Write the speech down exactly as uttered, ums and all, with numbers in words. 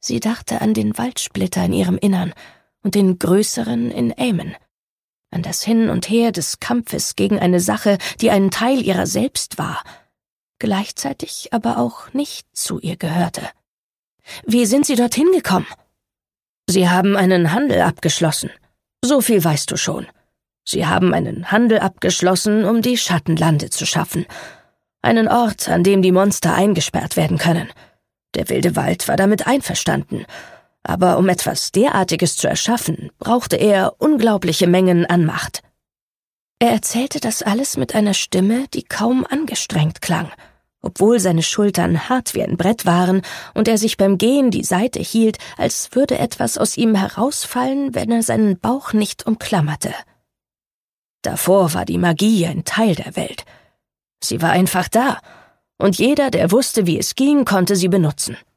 Sie dachte an den Waldsplitter in ihrem Innern und den größeren in Aemon, an das Hin und Her des Kampfes gegen eine Sache, die ein Teil ihrer selbst war, gleichzeitig aber auch nicht zu ihr gehörte. »Wie sind Sie dorthin gekommen?« »Sie haben einen Handel abgeschlossen. So viel weißt du schon. Sie haben einen Handel abgeschlossen, um die Schattenlande zu schaffen. Einen Ort, an dem die Monster eingesperrt werden können. Der wilde Wald war damit einverstanden. Aber um etwas derartiges zu erschaffen, brauchte er unglaubliche Mengen an Macht.« Er erzählte das alles mit einer Stimme, die kaum angestrengt klang, obwohl seine Schultern hart wie ein Brett waren und er sich beim Gehen die Seite hielt, als würde etwas aus ihm herausfallen, wenn er seinen Bauch nicht umklammerte. Davor war die Magie ein Teil der Welt. Sie war einfach da, und jeder, der wusste, wie es ging, konnte sie benutzen.